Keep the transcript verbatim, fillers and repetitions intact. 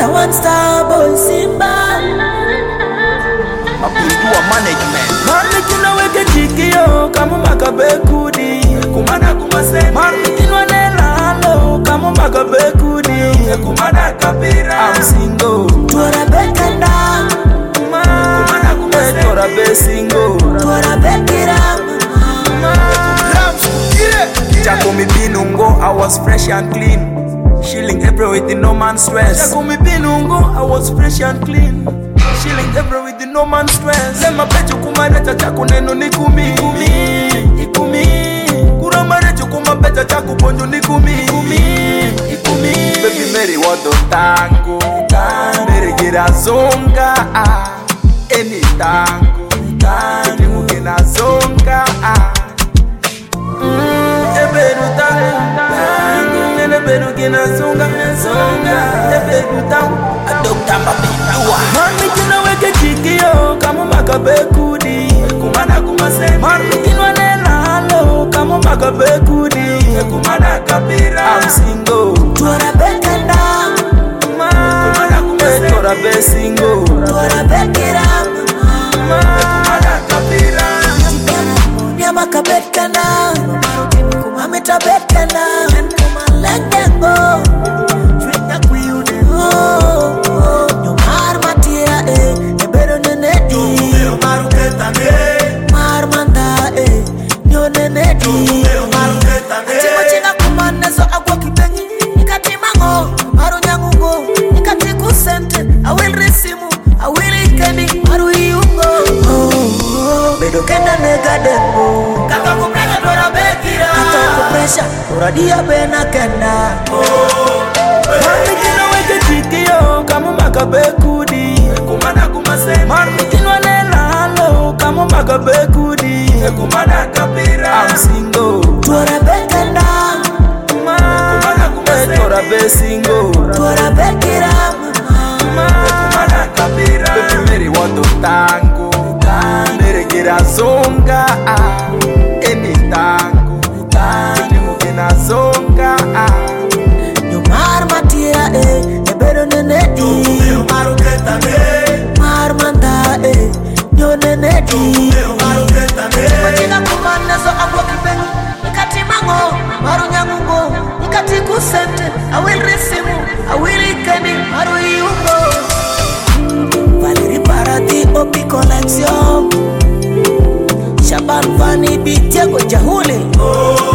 Another one star boy Simba. Mapindua management. Mami kino weke chikio kama makabekudi. Kumana kumaseni. Mami kino nelalo kama makabekudi. Kumana kapira. I'm single. Tuara bekanda. Kumana kumaseni. Tuara be single. Tuara bekira. Jaco mi binungo, I was fresh and clean. Shilling April with the no man stress. Jaco mi binungo, I was fresh and clean. Shilling April with the no man stress. Lema pecho kumareta chako neno ni kumi. Ikumi, ikumi. Kura marecho kumapeta chako ponjo ni kumi. Ikumi, ikumi. Baby Mary wado tango. Mary gira zonga. Eni tango. Eni mugina zonga. Eberuta, nene berugina zonga, zonga. Eberuta, adopta mapindua. Mami kina weke chikio kama makabekudi. Kumana kumaseni. Mami kina nelalo kama makabekudi. Kumana kapira. I'm single. Tuara bekanda. Kumana kumaseni. Tuara be single. Tuara bekira. Kumana kapira. Nyama kabekana. Kumame tabekana. Kuma lengengo. Chwenya kuyude. Oh, oh. Nyomar matia eh. Ebero nenedi. Nyomero maruketa ne. Mar manda eh. Nyo nenedi. Nyomero maruketa ne. Chima china kumanezo agwa kibengi. Nikati mango. Maru nyangungo. Nikati kusente. Awil risimu. Awil ikendi. Maru iungo. Oh, oh. Bedo kenda negadengo. Kaka kupresa dora bekira. Kata kupresha. Uradia bena kenda. Mami kino weke chikio kama makabekudi. Kumana kumaseni. Mami kino nelalo kama makabekudi. Kumana kapira. I'm single. Tuara bekanda. Kumana kumaseni. Tuara be single. Tuara bekira. Kumana kapira. Baby Mary wado tango. Mary gira zonga. Eni tango. Eni mugina zonga. Nyomar matia eh. Ebero nenedi. Nyomero maruketa ne. Mar manda eh. Nyo nenedi. Nyomero maruketa ne. Majina kumanezo abwa kibengi. Nikati mango. Maru nyangungo. Nikati kusente. Awil risimu. Awil ikendi. Maru iungo. Valeri Parati Opi Collection. Shaban Vani Bitiago Jahuli. Oh.